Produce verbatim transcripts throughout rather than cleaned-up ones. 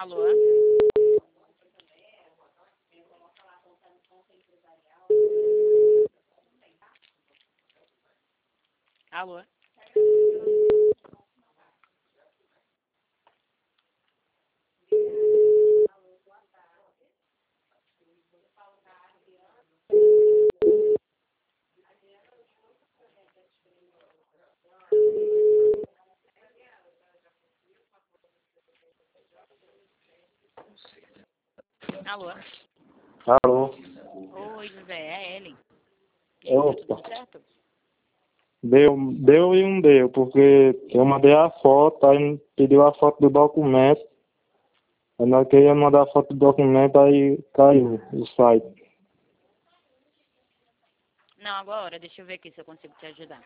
Alô? Alô? Alô? Alô? Oi, José, é Ellen. E aí, tá tudo Opa. certo? Deu, deu e não deu, porque eu mandei a foto, aí pediu a foto do documento. Aí nós queríamos mandar a foto do documento, aí caiu o site. Não, agora, deixa eu ver aqui se eu consigo te ajudar.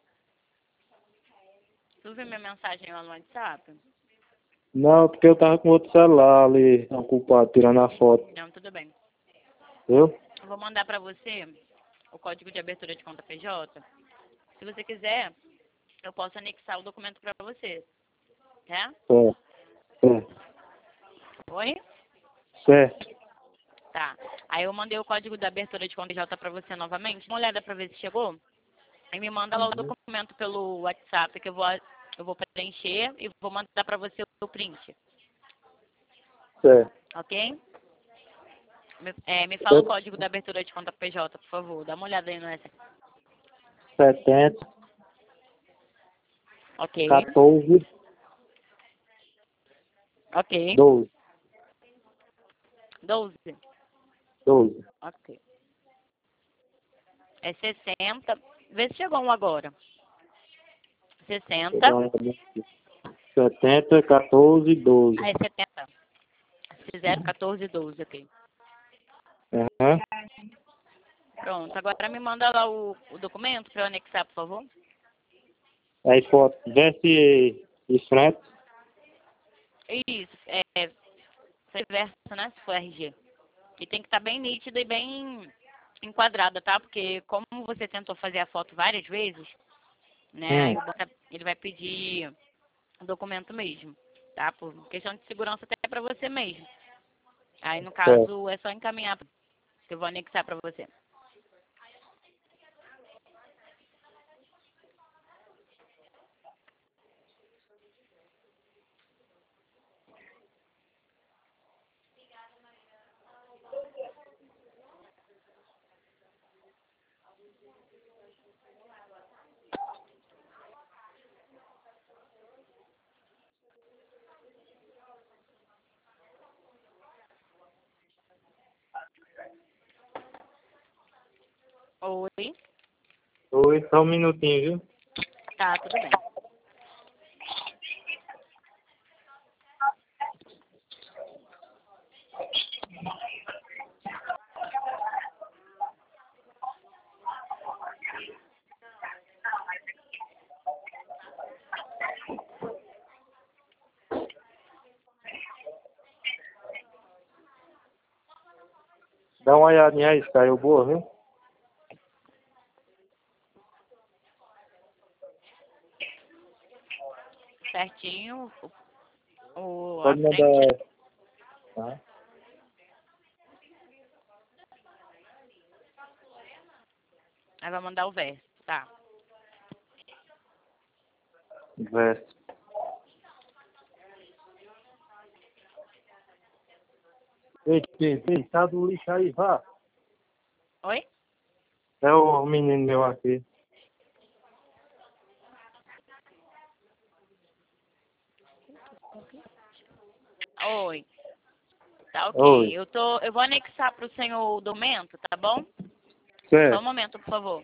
Tu viu minha mensagem lá no WhatsApp? Não, porque eu tava com outro celular ali, ocupado, tirando a foto. Não, tudo bem. Viu? Eu vou mandar pra você o código de abertura de conta P J. Se você quiser, eu posso anexar o documento pra você. Tá? Certo. Certo. Oi? Certo. Tá. Aí eu mandei o código da abertura de conta P J pra você novamente. Dá uma olhada pra ver se chegou. Aí me manda lá o documento pelo WhatsApp que eu vou, eu vou preencher e vou mandar pra você o print. Certo. Ok? Me, é, me fala o código da abertura de conta P J, por favor. Dá uma olhada aí no S. setenta, Ok. quatorze, Ok. doze. doze. doze. Ok. É sessenta. Vê se chegou um agora. sessenta. setenta, quatorze, doze. Ah, é setenta. zero, quatorze, doze, ok. Aham. Pronto. Agora me manda lá o, o documento para eu anexar, por favor. Aí foto, veste de frente. Isso. É, reverso, né? Se for R G. E tem que estar bem nítida e bem enquadrada, tá? Porque como você tentou fazer a foto várias vezes, né? Aí Hum. o banco, ele vai pedir o documento mesmo, tá? Por questão de segurança até para você mesmo. Aí, no Certo. caso, é só encaminhar, que eu vou anexar para você. Oi? Oi, só um minutinho, viu? Tá, tudo bem. Dá uma olhadinha aí, se caiu boa, viu? Certinho. O, o, a Pode frente, né? mandar. Tá? Aí vai mandar o verso. Tá. Veste. Ei, ei, ei, tá do lixo aí, vá. Oi? É o menino meu aqui. Oi. Tá, ok. Oi. Eu, tô, eu vou anexar para o senhor o documento, tá bom? Só um Certo. momento, por favor.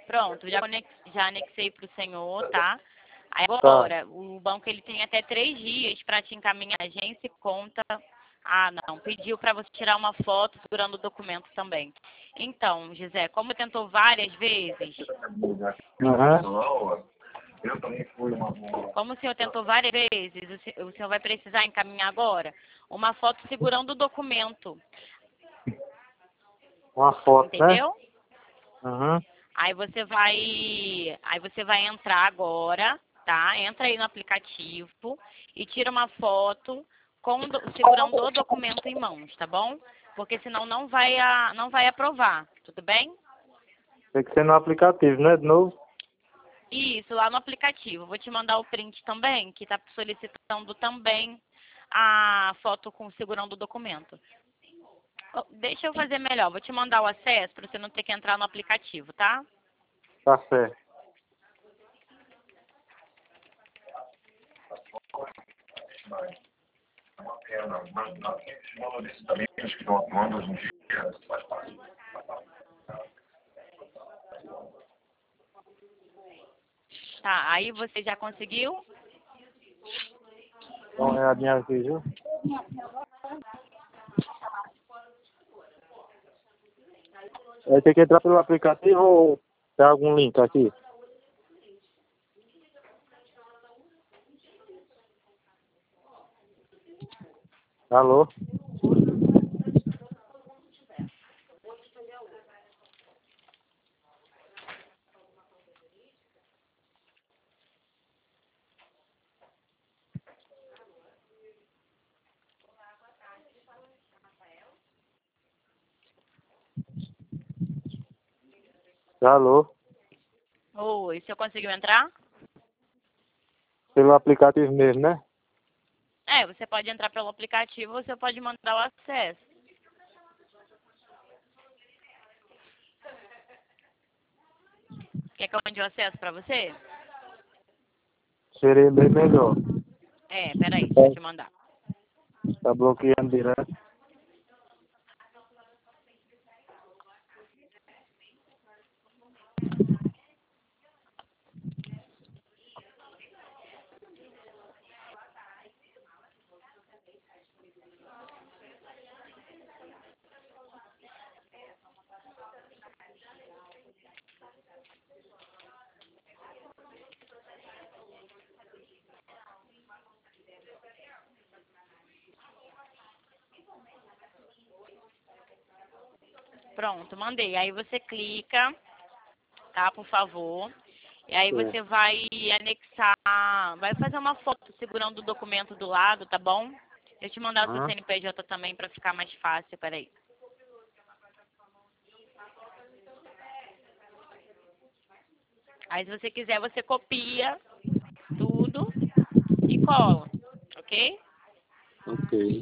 Pronto, já, conex, já anexei para o senhor, tá? Aí agora, tá. O banco ele tem até três dias para te encaminhar a agência e conta. Ah, não, pediu para você tirar uma foto segurando o documento também. Então, José, como tentou várias vezes... Uhum. Como o senhor tentou várias vezes, o senhor, o senhor vai precisar encaminhar agora uma foto segurando o documento. Uma foto, entendeu? Né? Uhum. Aí você vai, aí você vai entrar agora, tá? Entra aí no aplicativo e tira uma foto com segurando o documento em mãos, tá bom? Porque senão não vai a, não vai aprovar, tudo bem? Tem que ser no aplicativo, né? De novo? Isso, lá no aplicativo. Vou te mandar o print também, que está solicitando também a foto com segurando o documento. Deixa eu fazer melhor, vou te mandar o acesso para você não ter que entrar no aplicativo, tá? Tá certo. Tá, aí você já conseguiu? Dá uma olhadinha aqui, viu? Aí tem que entrar pelo aplicativo ou tem algum link aqui? Alô? Alô? Oi, o senhor conseguiu entrar? Pelo aplicativo mesmo, né? É, você pode entrar pelo aplicativo, você pode mandar o acesso. Quer que eu mande o acesso para você? Seria bem melhor. É, peraí, deixa eu te mandar. Tá bloqueando direto. Pronto, mandei. Aí você clica, tá, por favor. E aí você vai anexar, vai fazer uma foto segurando o documento do lado, tá bom? Deixa eu te mandar o seu Uhum. C N P J também para ficar mais fácil, peraí. Aí se você quiser, você copia tudo e cola, ok? Ok.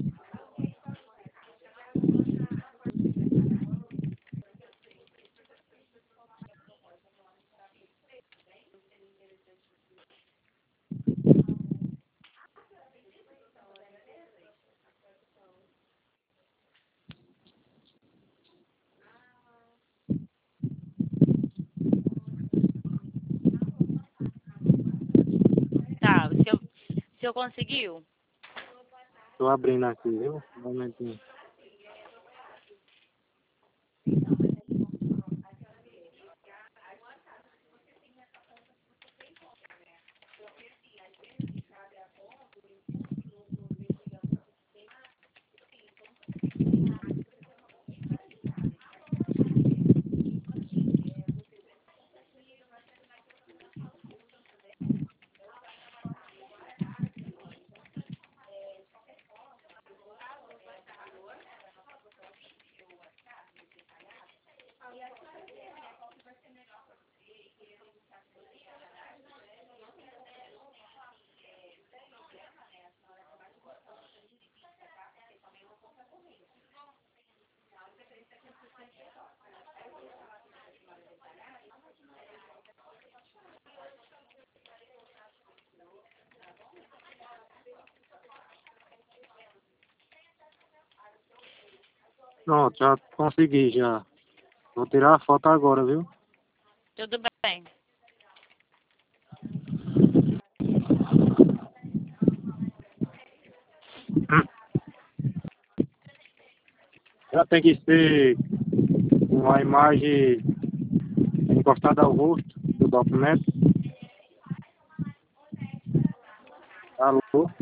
Tá, o senhor, o senhor conseguiu? Tô abrindo aqui, viu? Um momentinho. Pronto, já consegui já. Vou tirar a foto agora, viu? Tudo bem. Já tem que ser uma imagem encostada ao rosto do documento. Alô?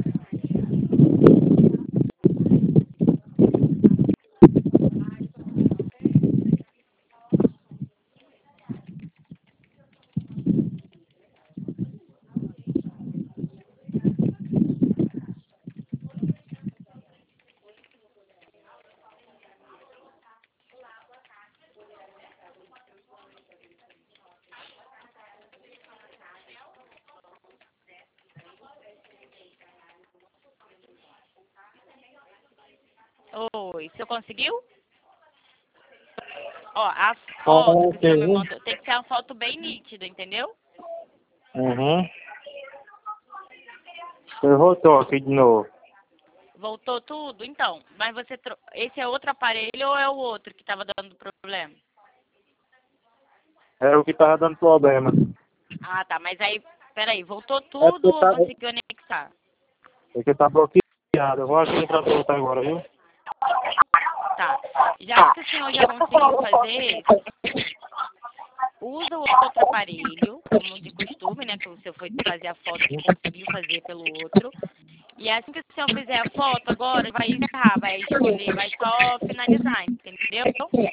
Oi, você conseguiu? Ó, a foto que você me mandou tem que ser uma foto bem nítida, entendeu? Uhum. Eu voltou aqui de novo. Voltou tudo? Então, mas você... Tro... Esse é outro aparelho ou é o outro que estava dando problema? Era o que tava dando problema. Ah, tá. Mas aí, peraí, voltou tudo ou tá... conseguiu anexar? É que tá bloqueado. Eu vou aqui pra voltar agora, viu? Tá. Já que o senhor já conseguiu fazer, usa o outro aparelho, como de costume, né? Que o senhor foi fazer a foto que conseguiu fazer pelo outro. E assim que o senhor fizer a foto, agora vai encerrar, vai escolher, vai só finalizar, entendeu?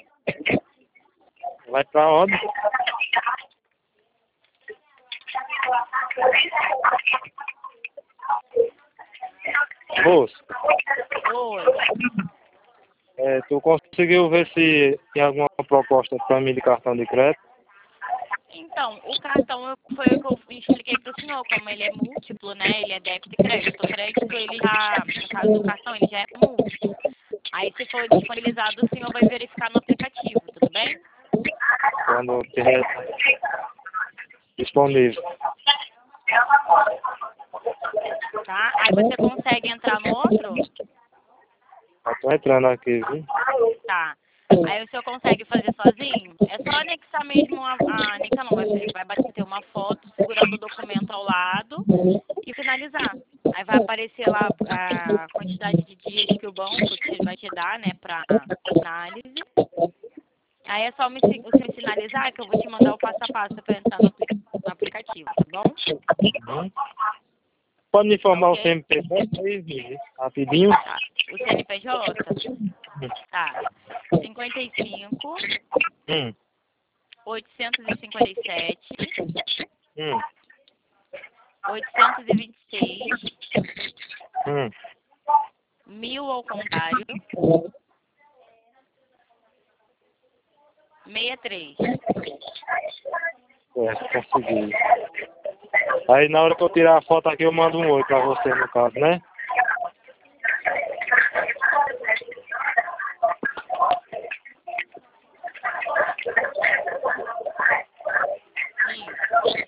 Vai pra onde? Moço, Oi. é, tu conseguiu ver se tem alguma proposta pra mim de cartão de crédito? Então, o cartão eu- foi o que eu expliquei para o senhor, como ele é múltiplo, né? Ele é débito e crédito. O crédito, ele já, no caso do cartão, ele já é múltiplo. Aí, se for disponibilizado, o senhor vai verificar no aplicativo, tudo bem? Quando tiver disponível. Tá? Aí você consegue entrar no outro? Eu tô entrando aqui, viu? Tá. Aí o senhor consegue fazer sozinho? É só anexar mesmo a, a anexar não, vai, vai bater uma foto segurando o documento ao lado e finalizar. Aí vai aparecer lá a quantidade de dias que o banco te, vai te dar, né, pra análise. Aí é só me, si- você sinalizar que eu vou te mandar o passo a passo para entrar no, apli- no aplicativo, tá bom? Uhum. Pode me informar o Ok? C M P J aí, Vivi? Rapidinho. Tá. O C N P J? Tá. cinquenta e cinco, Hum, oitocentos e cinquenta e sete, hum, oitocentos e vinte e seis, hum. mil ao contrário, sessenta e três. É, consegui. Aí na hora que eu tirar a foto aqui eu mando um oi pra você no caso, né? Isso.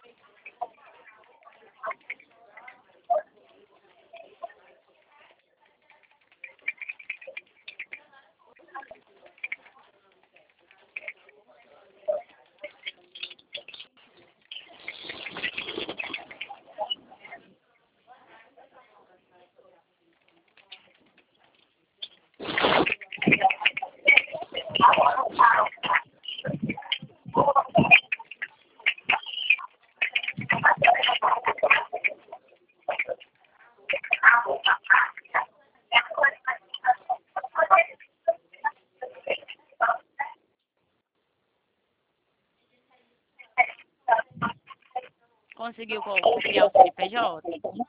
Conseguiu co- copiar o C N P J?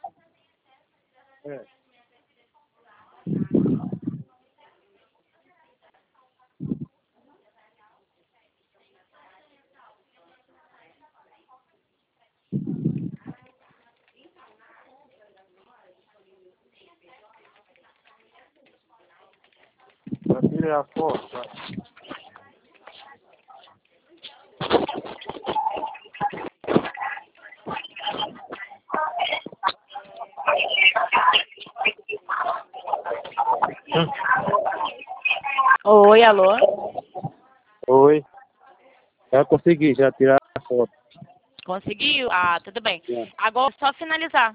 É. Já tirei a foto, tá? Hum. Oi, alô? Oi. Já consegui, já tirar a foto. Conseguiu? Ah, tudo bem. Já. Agora é só finalizar.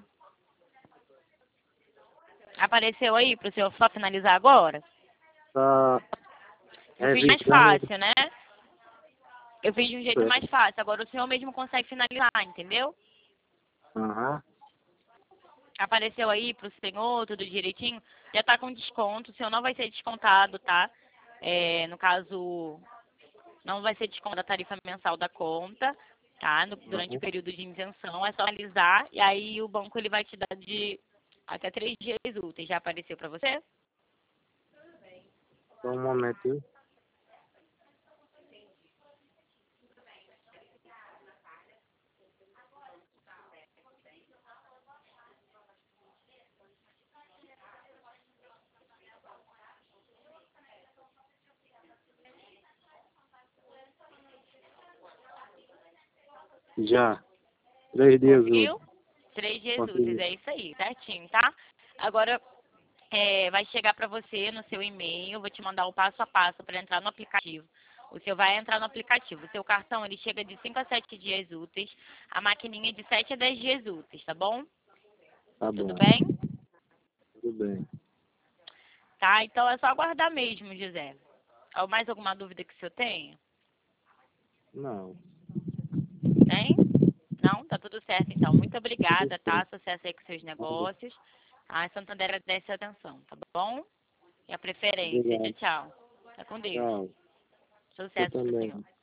Apareceu aí pro senhor só finalizar agora? Tá Eu fiz mais revisando. fácil, né? Eu fiz de um jeito mais Certo. fácil. Agora o senhor mesmo consegue finalizar, entendeu? Aham. Apareceu aí pro senhor, tudo direitinho. Já tá com desconto. O senhor não vai ser descontado, tá? É, no caso, não vai ser desconto da tarifa mensal da conta, tá? No- durante o Aham. período de isenção. É só analisar e aí o banco ele vai te dar de até três dias úteis. Já apareceu pra você? Só um momentinho. Já. Três dias úteis. Conseguiu? Três dias úteis, Consegui. é isso aí, certinho, tá? Agora, é, vai chegar pra você no seu e-mail, vou te mandar o passo a passo para entrar no aplicativo. O senhor vai entrar no aplicativo. O seu cartão, ele chega de cinco a sete dias úteis, a maquininha de sete a dez dias úteis, tá bom? Tá Tudo bom. bem? Tudo bem. Tá, então é só aguardar mesmo, José. Há mais alguma dúvida que o senhor tenha? Não. Tem? Não? Tá tudo certo, então. Muito Tudo obrigada, tá? certo. Sucesso aí com seus Nada. negócios. A Santander agradece a atenção, tá bom? E a preferência. Tchau, Obrigado. tchau. Tá com Deus. Tchau. Você Sucesso pro também. senhor.